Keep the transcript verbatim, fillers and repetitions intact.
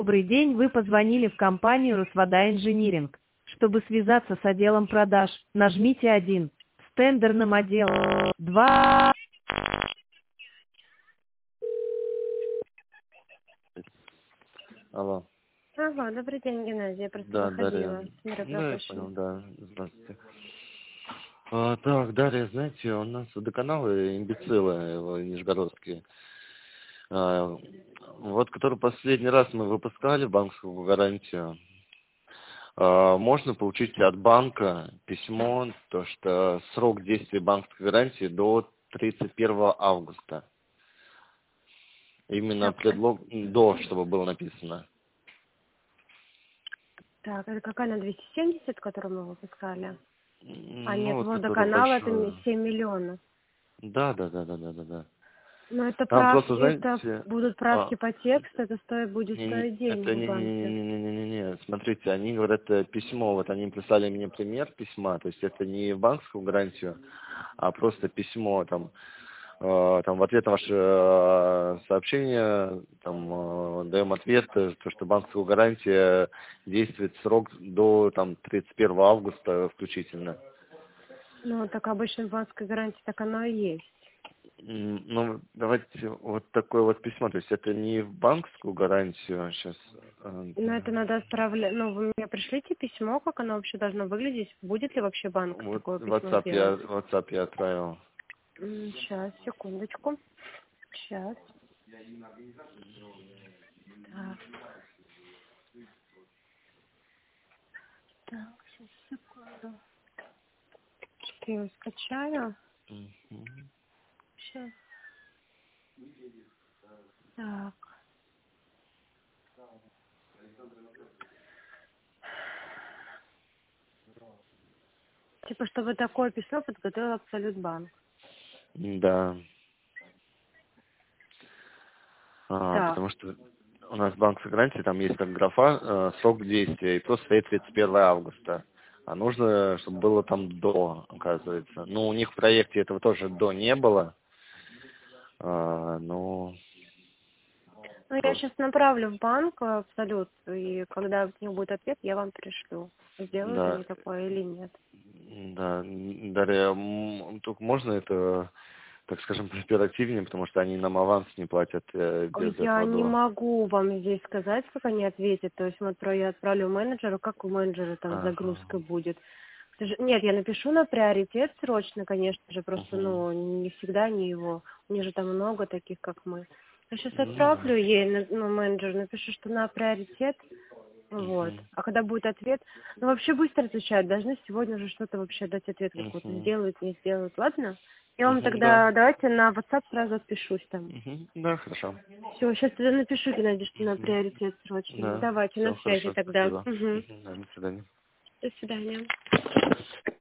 Добрый день, вы позвонили в компанию Росвода Инжиниринг. Чтобы связаться с отделом продаж, нажмите один. С тендерным отделом два. Алло. Ага, добрый день, Геннадий. Я просто Да, выходила. Дарья. Смотрю, Да, я пропущено. понял, да. Здравствуйте. А, так, Дарья, знаете, у нас водоканалы имбецилы э, нижегородские. А, вот, который последний раз мы выпускали банковскую гарантию. А, можно получить от банка письмо, то что срок действия банковской гарантии до тридцать первого августа. Именно Так, предлог до, чтобы было написано. так, это какая на двести семьдесят, которую мы выпускали? А Ну, нет, вот, который водоканал это большой. семь миллионов. Да, да, да, да, да, да, да. Но это Там прав, просто, это знаете, будут а, правки по тексту, это стоит, будет не, не, стоить денег это в не, не, не, банке. не, не, не, не, не, смотрите, они говорят э, письмо, вот они прислали мне пример письма, то есть это не банковскую гарантию, а просто письмо, там, э, там в ответ на ваше э, сообщение, там, э, даем ответ, э, то, что банковская гарантия действует срок до, там, тридцать первого августа включительно. Ну, так обычно в банковской гарантии так оно и есть. М, Ну, давайте вот такое вот письмо, то есть это не в банковскую гарантию, сейчас. Но это надо отправлять, ну, вы мне пришлите письмо, как оно вообще должно выглядеть, будет ли вообще банк Вот такое письмо WhatsApp я, сделать? WhatsApp я отправил. Сейчас, секундочку. Сейчас. Так, так, сейчас, секунду. Я его скачаю. Мгм. Сейчас. Так. Типа, чтобы такое письмо подготовил Абсолютбанк. Да. А, Так. потому что у нас банковская гарантия, там есть как графа э, срок действия, и просто стоит тридцать первого августа. А нужно, чтобы было там до, оказывается. Ну, у них в проекте этого тоже до не было. А, ну, Ну, я просто, сейчас направлю в банк Абсолют, и когда у них будет ответ, я вам пришлю. Сделают да. они такое или нет. Да, Дарья, м, только можно это, так скажем, оперативнее, потому что они нам аванс не платят э, Ой, без я этого не до. могу вам здесь сказать, как они ответят. То есть вот про я отправлю менеджеру, как у менеджера там Ага. загрузка будет. К сож- Нет, я напишу на приоритет срочно, конечно же, просто, Угу. ну, не всегда не его. У них же там много таких, как мы. Я сейчас Ну да. отправлю ей, на- ну, менеджеру, напишу, что на приоритет, вот. Угу. А когда будет ответ, ну, вообще быстро отвечают, должны сегодня уже что-то вообще дать ответ какой-то, Угу. сделают, не сделают, ладно? Я вам Угу, да. тогда, давайте на WhatsApp сразу отпишусь там. Угу. Да, хорошо. Все, сейчас тогда напишу, Геннадий, что на Угу. приоритет срочно. Да, Давайте, на все связи хорошо, тогда. спасибо. Угу. Угу. Да, до свидания. До свидания.